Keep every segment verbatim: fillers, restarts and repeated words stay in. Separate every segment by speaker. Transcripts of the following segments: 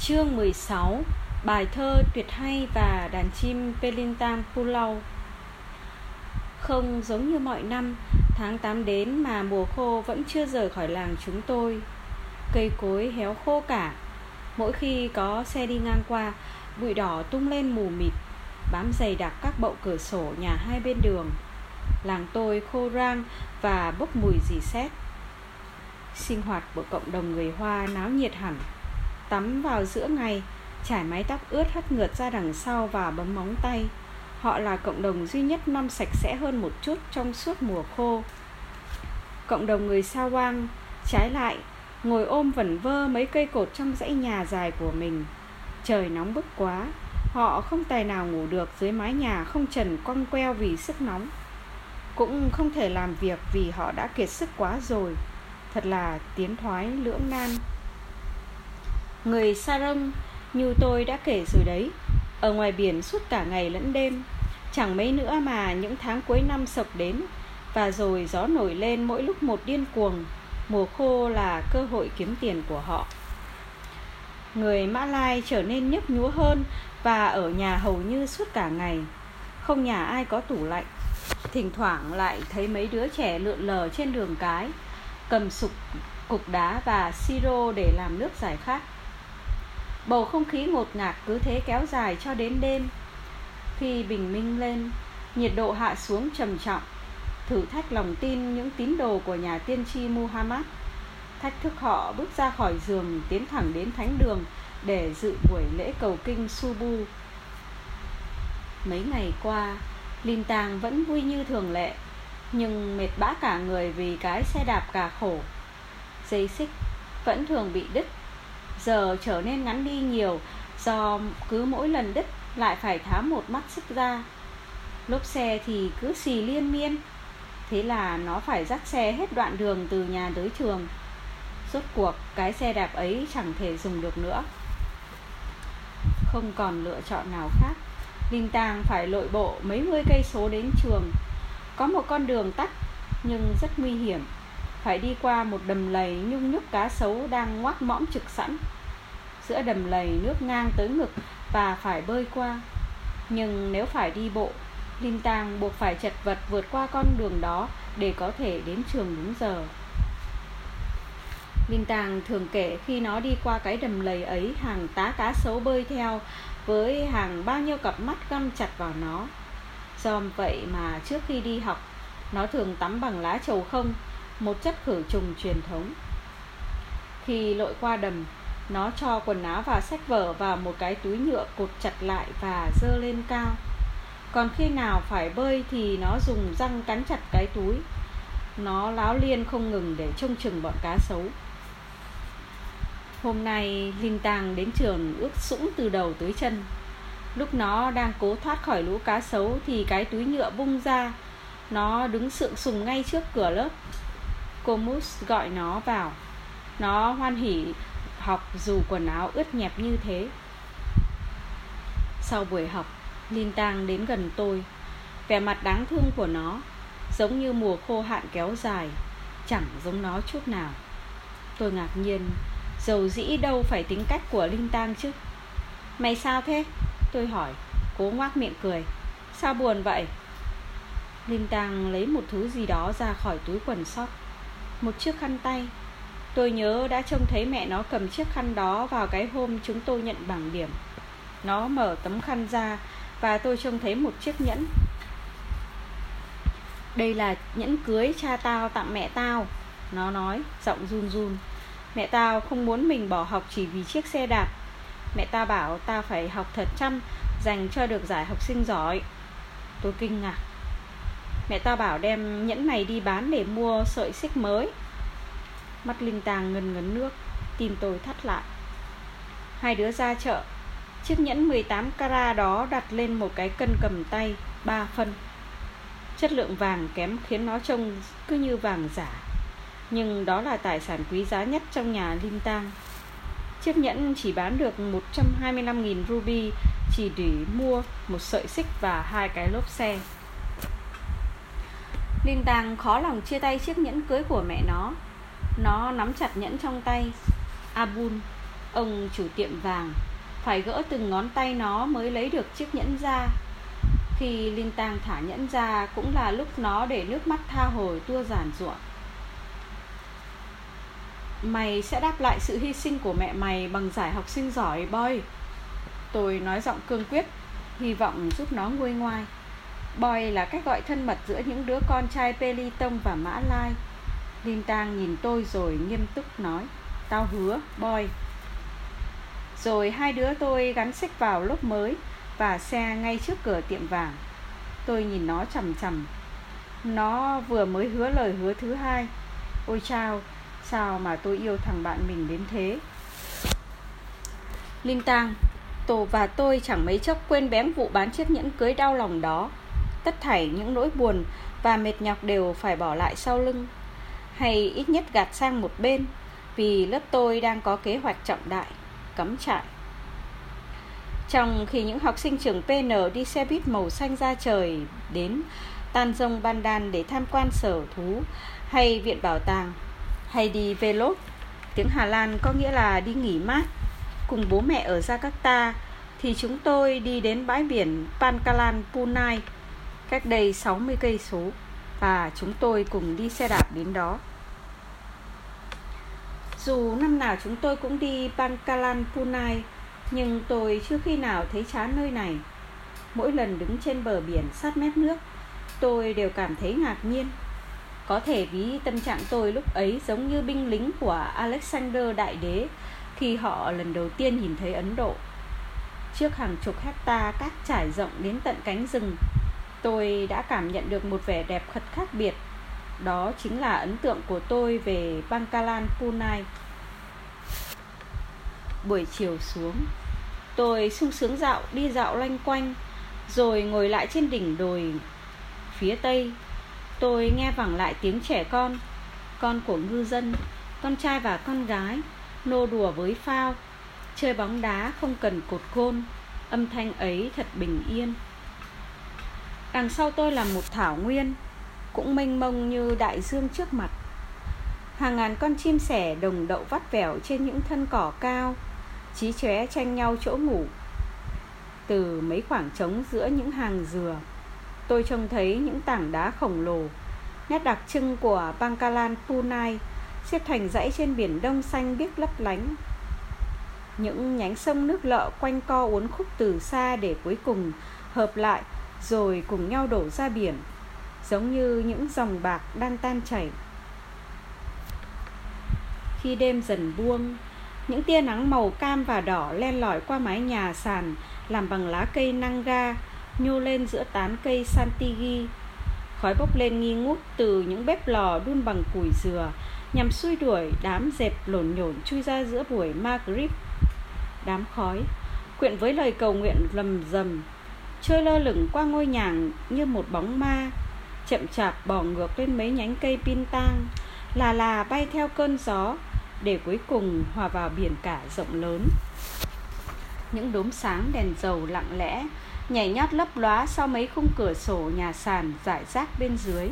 Speaker 1: Chương mười sáu. Bài thơ tuyệt hay và đàn chim Pelintang Pulau. Không giống như mọi năm, tháng tám đến mà mùa khô vẫn chưa rời khỏi làng chúng tôi. Cây cối héo khô cả. Mỗi khi có xe đi ngang qua, bụi đỏ tung lên mù mịt, bám dày đặc các bậu cửa sổ nhà hai bên đường. Làng tôi khô rang và bốc mùi rỉ sét. Sinh hoạt của cộng đồng người Hoa náo nhiệt hẳn. Tắm vào giữa ngày, trải mái tóc ướt hất ngượt ra đằng sau và bấm móng tay. Họ là cộng đồng duy nhất mong sạch sẽ hơn một chút trong suốt mùa khô. Cộng đồng người Sawang, trái lại, ngồi ôm vẩn vơ mấy cây cột trong dãy nhà dài của mình. Trời nóng bức quá, họ không tài nào ngủ được dưới mái nhà không trần cong queo vì sức nóng. Cũng không thể làm việc vì họ đã kiệt sức quá rồi. Thật là tiến thoái lưỡng nan. Người Sarong, như tôi đã kể rồi đấy, ở ngoài biển suốt cả ngày lẫn đêm. Chẳng mấy nữa mà những tháng cuối năm sập đến, và rồi gió nổi lên mỗi lúc một điên cuồng. Mùa khô là cơ hội kiếm tiền của họ. Người Mã Lai trở nên nhức nhúa hơn và ở nhà hầu như suốt cả ngày. Không nhà ai có tủ lạnh. Thỉnh thoảng lại thấy mấy đứa trẻ lượn lờ trên đường cái, cầm sục, cục đá và siro để làm nước giải khát. Bầu không khí ngột ngạt cứ thế kéo dài cho đến đêm. Khi bình minh lên, nhiệt độ hạ xuống trầm trọng, thử thách lòng tin những tín đồ của nhà tiên tri Muhammad. Thách thức họ bước ra khỏi giường, tiến thẳng đến thánh đường để dự buổi lễ cầu kinh Subu. Mấy ngày qua, Lintang vẫn vui như thường lệ, nhưng mệt bã cả người vì cái xe đạp cà khổ. Dây xích vẫn thường bị đứt, giờ trở nên ngắn đi nhiều do cứ mỗi lần đứt lại phải tháo một mắt xích ra. Lốp xe thì cứ xì liên miên, thế là nó phải dắt xe hết đoạn đường từ nhà tới trường. Rốt cuộc cái xe đạp ấy chẳng thể dùng được nữa. Không còn lựa chọn nào khác, Lintang phải lội bộ mấy mươi cây số đến trường. Có một con đường tắt nhưng rất nguy hiểm, phải đi qua một đầm lầy nhung nhúc cá sấu đang ngoác mõm trực sẵn. Giữa đầm lầy nước ngang tới ngực và phải bơi qua. Nhưng nếu phải đi bộ, Lintang buộc phải chật vật vượt qua con đường đó để có thể đến trường đúng giờ. Lintang thường kể khi nó đi qua cái đầm lầy ấy, hàng tá cá sấu bơi theo với hàng bao nhiêu cặp mắt găm chặt vào nó. Do vậy mà trước khi đi học, nó thường tắm bằng lá trầu không, một chất khử trùng truyền thống. Khi lội qua đầm, nó cho quần áo và sách vở vào một cái túi nhựa cột chặt lại và dơ lên cao. Còn khi nào phải bơi thì nó dùng răng cắn chặt cái túi. Nó láo liên không ngừng để trông chừng bọn cá sấu. Hôm nay Lintang đến trường ướt sũng từ đầu tới chân. Lúc nó đang cố thoát khỏi lũ cá sấu thì cái túi nhựa bung ra. Nó đứng sượng sùng ngay trước cửa lớp. Cô Mus gọi nó vào. Nó hoan hỉ học dù quần áo ướt nhẹp như thế. Sau buổi học, Lintang đến gần tôi. Vẻ mặt đáng thương của nó giống như mùa khô hạn kéo dài, chẳng giống nó chút nào. Tôi ngạc nhiên, dầu dĩ đâu phải tính cách của Lintang chứ. Mày sao thế? Tôi hỏi, cố ngoác miệng cười. Sao buồn vậy? Lintang lấy một thứ gì đó ra khỏi túi quần sót, một chiếc khăn tay. Tôi nhớ đã trông thấy mẹ nó cầm chiếc khăn đó vào cái hôm chúng tôi nhận bảng điểm. Nó mở tấm khăn ra và tôi trông thấy một chiếc nhẫn. Đây là nhẫn cưới cha tao tặng mẹ tao, nó nói, giọng run run. Mẹ tao không muốn mình bỏ học chỉ vì chiếc xe đạp. Mẹ tao bảo tao phải học thật chăm, dành cho được giải học sinh giỏi. Tôi kinh ngạc. Mẹ tao bảo đem nhẫn này đi bán để mua sợi xích mới. Mắt Lintang ngần ngấn nước, tim tôi thắt lại. Hai đứa ra chợ. Chiếc nhẫn mười tám carat đó đặt lên một cái cân cầm tay ba phân. Chất lượng vàng kém khiến nó trông cứ như vàng giả, nhưng đó là tài sản quý giá nhất trong nhà Lintang. Chiếc nhẫn chỉ bán được một trăm hai mươi lăm nghìn ruby, chỉ để mua một sợi xích và hai cái lốp xe. Lintang khó lòng chia tay chiếc nhẫn cưới của mẹ nó. Nó nắm chặt nhẫn trong tay. Abul, Ông chủ tiệm vàng phải gỡ từng ngón tay nó mới lấy được chiếc nhẫn ra. Khi Linh Tang thả nhẫn ra cũng là lúc nó để nước mắt tha hồ tua giàn giụa. Mày sẽ đáp lại sự hy sinh của mẹ mày bằng giải học sinh giỏi, Boy. Tôi nói giọng cương quyết, hy vọng giúp nó nguôi ngoai. Boy là cách gọi thân mật giữa những đứa con trai Peliton và Mã Lai. Linh Tang nhìn tôi rồi nghiêm túc nói, tao hứa, Boy. Rồi hai đứa tôi gắn xích vào lốp mới và xe ngay trước cửa tiệm vàng. Tôi nhìn nó chằm chằm. Nó vừa mới hứa lời hứa thứ hai. Ôi chao, sao mà tôi yêu thằng bạn mình đến thế. Linh Tang, Tổ và tôi chẳng mấy chốc quên bén vụ bán chiếc nhẫn cưới đau lòng đó. Tất thảy những nỗi buồn và mệt nhọc đều phải bỏ lại sau lưng, hay ít nhất gạt sang một bên, vì lớp tôi đang có kế hoạch trọng đại, cắm trại. Trong khi những học sinh trường pê en đi xe buýt màu xanh ra trời đến Tanjong Bandan để tham quan sở thú hay viện bảo tàng, hay đi Velot, tiếng Hà Lan có nghĩa là đi nghỉ mát, cùng bố mẹ ở Jakarta, thì chúng tôi đi đến bãi biển Pangkalan Punai, cách đây sáu mươi cây số, và chúng tôi cùng đi xe đạp đến đó. Dù năm nào chúng tôi cũng đi Pangkalan Punai, nhưng tôi chưa khi nào thấy chán nơi này. Mỗi lần đứng trên bờ biển sát mép nước, tôi đều cảm thấy ngạc nhiên. Có thể ví tâm trạng tôi lúc ấy giống như binh lính của Alexander Đại Đế khi họ lần đầu tiên nhìn thấy Ấn Độ. Trước hàng chục hecta cát trải rộng đến tận cánh rừng, tôi đã cảm nhận được một vẻ đẹp thật khác biệt. Đó chính là ấn tượng của tôi về Pangkalan Punai. Buổi chiều xuống, tôi sung sướng dạo đi dạo loanh quanh, rồi ngồi lại trên đỉnh đồi phía tây. Tôi nghe vẳng lại tiếng trẻ con, con của ngư dân, con trai và con gái, nô đùa với phao, chơi bóng đá không cần cột gôn. Âm thanh ấy thật bình yên. Đằng sau tôi là một thảo nguyên, cũng mênh mông như đại dương trước mặt. Hàng ngàn con chim sẻ đồng đậu vắt vẻo trên những thân cỏ cao, chí chóe tranh nhau chỗ ngủ. Từ mấy khoảng trống giữa những hàng dừa, tôi trông thấy những tảng đá khổng lồ, nét đặc trưng của Pangkalan Punai, xếp thành dãy trên biển Đông xanh biếc lấp lánh. Những nhánh sông nước lợ quanh co uốn khúc từ xa để cuối cùng hợp lại rồi cùng nhau đổ ra biển, giống như những dòng bạc đang tan chảy. Khi đêm dần buông, những tia nắng màu cam và đỏ len lỏi qua mái nhà sàn làm bằng lá cây nanga, nhô lên giữa tán cây santigi. Khói bốc lên nghi ngút từ những bếp lò đun bằng củi dừa, nhằm xua đuổi đám dẹp lổn nhổn chui ra giữa buổi Maghrib. Đám khói quyện với lời cầu nguyện rầm rầm trôi lơ lửng qua ngôi nhà như một bóng ma, chậm chạp bò ngược lên mấy nhánh cây pin tang, là là bay theo cơn gió, để cuối cùng hòa vào biển cả rộng lớn. Những đốm sáng đèn dầu lặng lẽ nhảy nhót lấp lóa sau mấy khung cửa sổ nhà sàn rải rác bên dưới.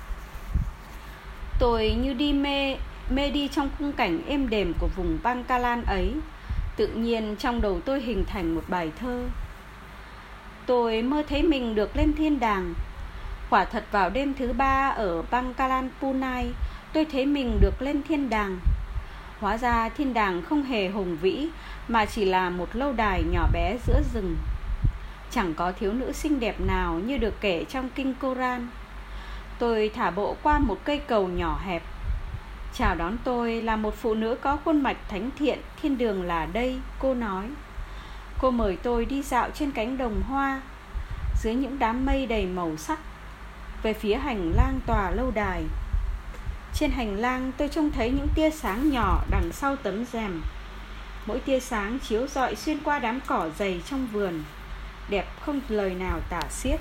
Speaker 1: Tôi như đi mê mê đi trong khung cảnh êm đềm của vùng Pangkalan ấy. Tự nhiên trong đầu tôi hình thành một bài thơ. Tôi mơ thấy mình được lên thiên đàng. Quả thật vào đêm thứ ba ở Pangkalan Punai, tôi thấy mình được lên thiên đàng. Hóa ra thiên đàng không hề hùng vĩ, mà chỉ là một lâu đài nhỏ bé giữa rừng. Chẳng có thiếu nữ xinh đẹp nào như được kể trong kinh Koran. Tôi thả bộ qua một cây cầu nhỏ hẹp. Chào đón tôi là một phụ nữ có khuôn mặt thánh thiện. Thiên đường là đây, cô nói. Cô mời tôi đi dạo trên cánh đồng hoa, dưới những đám mây đầy màu sắc, về phía hành lang tòa lâu đài. Trên hành lang tôi trông thấy những tia sáng nhỏ đằng sau tấm rèm. Mỗi tia sáng chiếu rọi xuyên qua đám cỏ dày trong vườn, đẹp không lời nào tả xiết.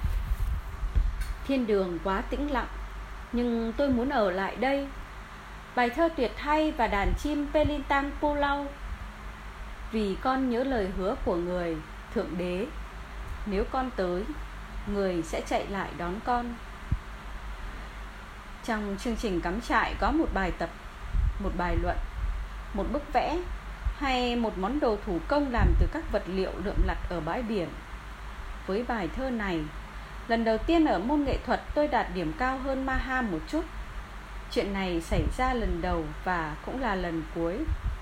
Speaker 1: Thiên đường quá tĩnh lặng, nhưng tôi muốn ở lại đây. Bài thơ tuyệt hay và đàn chim Pelintang Pulau. Vì con nhớ lời hứa của người, Thượng Đế. Nếu con tới, người sẽ chạy lại đón con. Trong chương trình cắm trại có một bài tập, một bài luận, một bức vẽ, hay một món đồ thủ công làm từ các vật liệu lượm lặt ở bãi biển. Với bài thơ này, lần đầu tiên ở môn nghệ thuật tôi đạt điểm cao hơn Maha một chút. Chuyện này xảy ra lần đầu và cũng là lần cuối.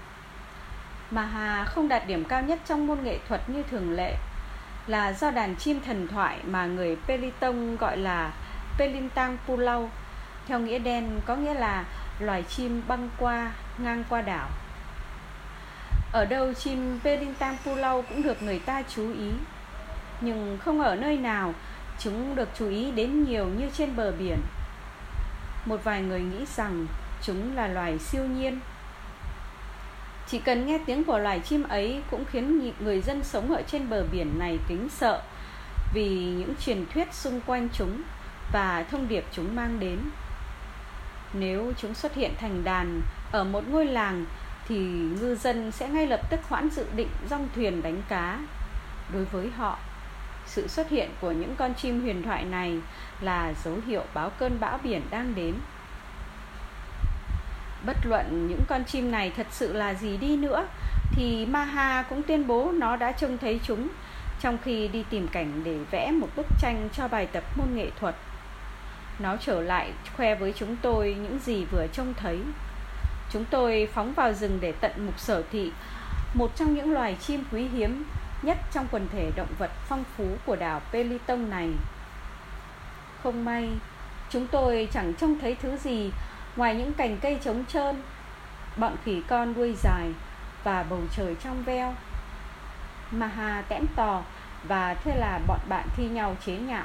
Speaker 1: Maha không đạt điểm cao nhất trong môn nghệ thuật như thường lệ là do đàn chim thần thoại mà người Peliton gọi là Pelintang Pulau, theo nghĩa đen có nghĩa là loài chim băng qua, ngang qua đảo. Ở đâu chim Pelintang Pulau cũng được người ta chú ý, nhưng không ở nơi nào chúng được chú ý đến nhiều như trên bờ biển. Một vài người nghĩ rằng chúng là loài siêu nhiên. Chỉ cần nghe tiếng của loài chim ấy cũng khiến người dân sống ở trên bờ biển này kính sợ vì những truyền thuyết xung quanh chúng và thông điệp chúng mang đến. Nếu chúng xuất hiện thành đàn ở một ngôi làng thì ngư dân sẽ ngay lập tức hoãn dự định dong thuyền đánh cá. Đối với họ, sự xuất hiện của những con chim huyền thoại này là dấu hiệu báo cơn bão biển đang đến. Bất luận những con chim này thật sự là gì đi nữa thì Maha cũng tuyên bố nó đã trông thấy chúng trong khi đi tìm cảnh để vẽ một bức tranh cho bài tập môn nghệ thuật. Nó trở lại khoe với chúng tôi những gì vừa trông thấy. Chúng tôi phóng vào rừng để tận mục sở thị một trong những loài chim quý hiếm nhất trong quần thể động vật phong phú của đảo Peliton này. Không may, chúng tôi chẳng trông thấy thứ gì ngoài những cành cây trống trơn, bọn khỉ con đuôi dài và bầu trời trong veo. Maha tẽn tò và thế là bọn bạn thi nhau chế nhạo.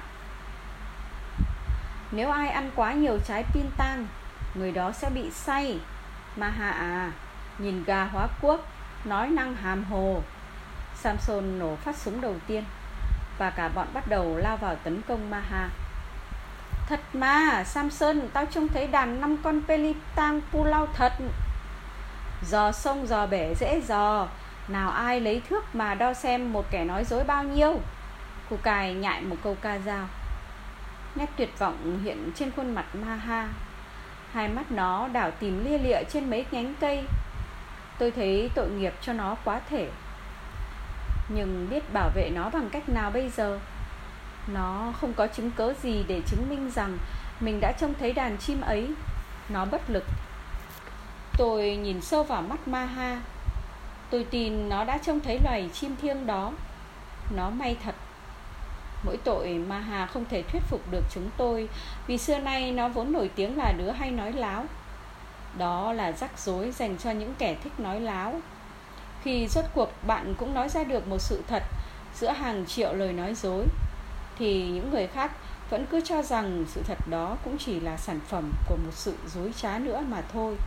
Speaker 1: Nếu ai ăn quá nhiều trái pintang, người đó sẽ bị say. Maha à, nhìn gà hóa quốc, nói năng hàm hồ. Samson nổ phát súng đầu tiên và cả bọn bắt đầu lao vào tấn công Maha. Thật mà, Samson, tao trông thấy đàn năm con Pelintang Pulau thật. Dò sông dò bể dễ dò, nào ai lấy thước mà đo xem một kẻ nói dối bao nhiêu. Cô cài nhại một câu ca dao. Nét tuyệt vọng hiện trên khuôn mặt Maha. Hai mắt nó đảo tìm lia lịa trên mấy nhánh cây. Tôi thấy tội nghiệp cho nó quá thể. Nhưng biết bảo vệ nó bằng cách nào bây giờ? Nó không có chứng cớ gì để chứng minh rằng mình đã trông thấy đàn chim ấy. Nó bất lực. Tôi nhìn sâu vào mắt Maha. Tôi tin nó đã trông thấy loài chim thiêng đó. Nó may thật. Mỗi tội Maha không thể thuyết phục được chúng tôi, vì xưa nay nó vốn nổi tiếng là đứa hay nói láo. Đó là rắc rối dành cho những kẻ thích nói láo. Khi rốt cuộc bạn cũng nói ra được một sự thật giữa hàng triệu lời nói dối, thì những người khác vẫn cứ cho rằng sự thật đó cũng chỉ là sản phẩm của một sự dối trá nữa mà thôi.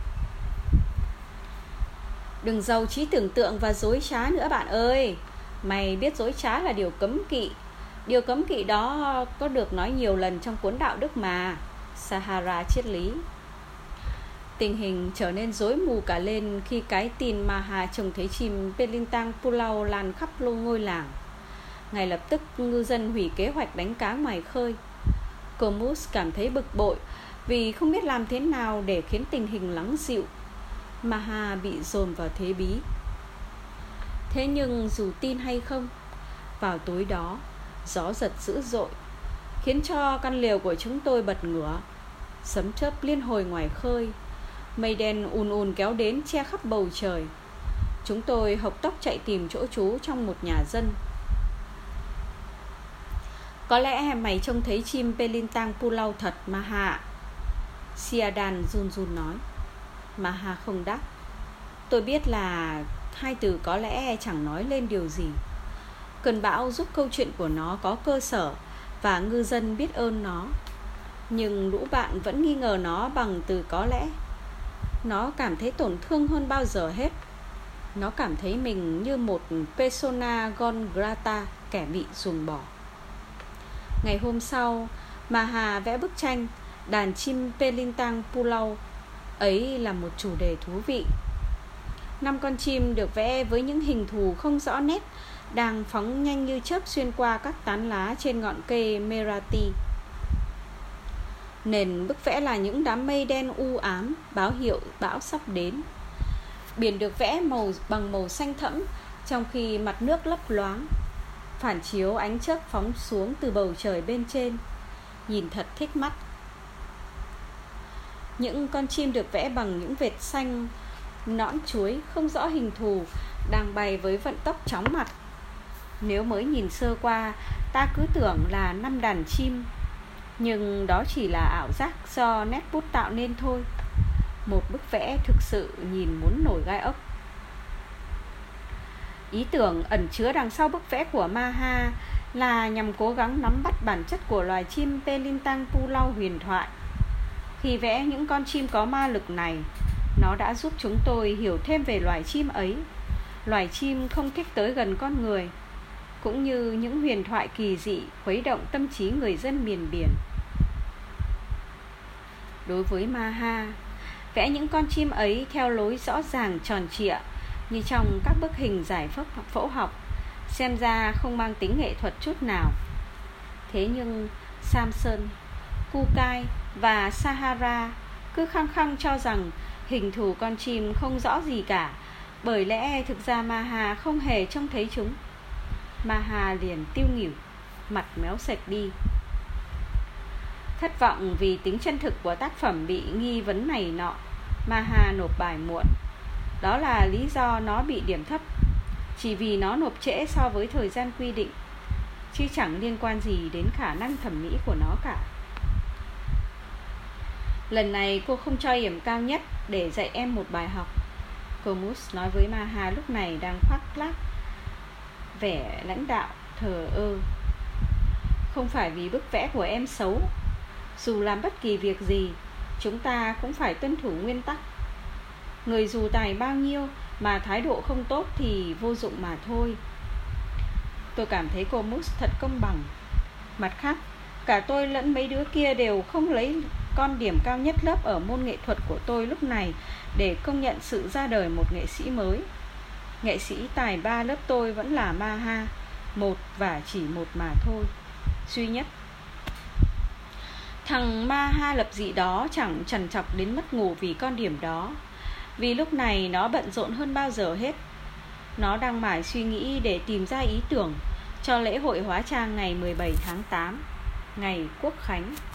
Speaker 1: Đừng giàu trí tưởng tượng và dối trá nữa bạn ơi. Mày biết dối trá là điều cấm kỵ. Điều cấm kỵ đó có được nói nhiều lần trong cuốn đạo đức mà. Sahara triết lý. Tình hình trở nên rối mù cả lên khi cái tin Maha trông thấy chim Pelintang Pulau lan khắp lô ngôi làng. Ngay lập tức ngư dân hủy kế hoạch đánh cá ngoài khơi. Comus cảm thấy bực bội vì không biết làm thế nào để khiến tình hình lắng dịu. Maha bị dồn vào thế bí. Thế nhưng dù tin hay không, vào tối đó gió giật dữ dội, khiến cho căn lều của chúng tôi bật ngửa. Sấm chớp liên hồi ngoài khơi. Mây đen ùn ùn kéo đến che khắp bầu trời. Chúng tôi hộc tốc chạy tìm chỗ trú trong một nhà dân. Có lẽ mày trông thấy chim Pelintang Pulau thật, Maha. Siadan run run nói. Maha không đáp. Tôi biết là hai từ có lẽ chẳng nói lên điều gì. Cơn bão giúp câu chuyện của nó có cơ sở và ngư dân biết ơn nó. Nhưng lũ bạn vẫn nghi ngờ nó bằng từ có lẽ. Nó cảm thấy tổn thương hơn bao giờ hết. Nó cảm thấy mình như một persona non grata, kẻ bị ruồng bỏ. Ngày hôm sau, Maha vẽ bức tranh đàn chim Pelintang Pulau. Ấy là một chủ đề thú vị. Năm con chim được vẽ với những hình thù không rõ nét đang phóng nhanh như chớp xuyên qua các tán lá trên ngọn cây Merati. Nền bức vẽ là những đám mây đen u ám, báo hiệu bão sắp đến. Biển được vẽ màu bằng màu xanh thẫm, trong khi mặt nước lấp loáng, phản chiếu ánh chớp phóng xuống từ bầu trời bên trên, nhìn thật thích mắt. Những con chim được vẽ bằng những vệt xanh nõn chuối không rõ hình thù đang bay với vận tốc chóng mặt. Nếu mới nhìn sơ qua, ta cứ tưởng là năm đàn chim, nhưng đó chỉ là ảo giác do nét bút tạo nên thôi. Một bức vẽ thực sự nhìn muốn nổi gai ốc. Ý tưởng ẩn chứa đằng sau bức vẽ của Maha là nhằm cố gắng nắm bắt bản chất của loài chim Pelintang Pulau huyền thoại. Khi vẽ những con chim có ma lực này, nó đã giúp chúng tôi hiểu thêm về loài chim ấy. Loài chim không thích tới gần con người, cũng như những huyền thoại kỳ dị khuấy động tâm trí người dân miền biển. Đối với Maha, vẽ những con chim ấy theo lối rõ ràng tròn trịa như trong các bức hình giải phẫu học, xem ra không mang tính nghệ thuật chút nào. Thế nhưng Samson, Kukai và Sahara cứ khăng khăng cho rằng hình thù con chim không rõ gì cả, bởi lẽ thực ra Maha không hề trông thấy chúng. Maha liền tiêu nghỉu, mặt méo sệch đi. Thất vọng vì tính chân thực của tác phẩm bị nghi vấn này nọ, Maha nộp bài muộn. Đó là lý do nó bị điểm thấp, chỉ vì nó nộp trễ so với thời gian quy định, chứ chẳng liên quan gì đến khả năng thẩm mỹ của nó cả. Lần này cô không cho điểm cao nhất để dạy em một bài học, Comus nói với Maha lúc này đang khoác lác vẻ lãnh đạo thờ ơ. Không phải vì bức vẽ của em xấu. Dù làm bất kỳ việc gì, chúng ta cũng phải tuân thủ nguyên tắc. Người dù tài bao nhiêu mà thái độ không tốt thì vô dụng mà thôi. Tôi cảm thấy Comus thật công bằng. Mặt khác, cả tôi lẫn mấy đứa kia đều không lấy con điểm cao nhất lớp ở môn nghệ thuật của tôi lúc này để công nhận sự ra đời một nghệ sĩ mới. Nghệ sĩ tài ba lớp tôi vẫn là Maha, một và chỉ một mà thôi, duy nhất. Thằng Maha lập dị đó chẳng trằn trọc đến mất ngủ vì con điểm đó, vì lúc này nó bận rộn hơn bao giờ hết. Nó đang mải suy nghĩ để tìm ra ý tưởng cho lễ hội hóa trang ngày mười bảy tháng tám, ngày Quốc khánh.